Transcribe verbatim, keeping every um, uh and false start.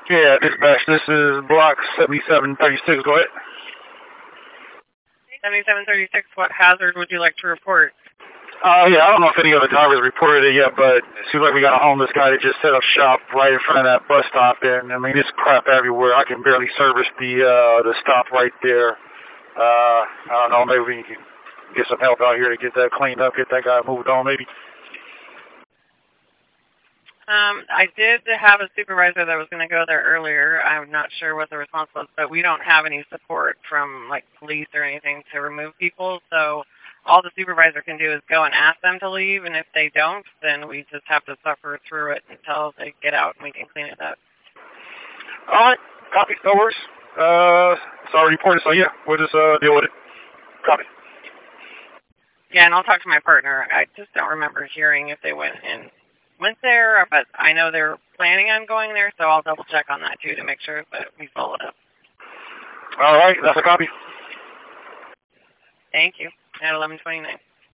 Yeah, dispatch, this is block seventy-seven thirty-six, go ahead. seventy-seven thirty-six, what hazard would you like to report? Uh, yeah, I don't know if any other drivers reported it yet, but it seems like we got a homeless guy that just set up shop right in front of that bus stop, and I mean, there's crap everywhere. I can barely service the, uh, the stop right there. Uh, I don't know, maybe we can get some help out here to get that cleaned up, get that guy moved on, maybe. Um, I did have a supervisor that was going to go there earlier. I'm not sure what the response was, but we don't have any support from, like, police or anything to remove people, so all the supervisor can do is go and ask them to leave, and if they don't, then we just have to suffer through it until they get out and we can clean it up. All right, copy, no worries. Uh, sorry, reported, so yeah, we'll just uh, deal with it. Copy. Yeah, and I'll talk to my partner. I just don't remember hearing if they went in. Went there, but I know they're planning on going there, so I'll double check on that too to make sure that we follow it up. All right, that's a copy. Thank you. At eleven twenty-nine.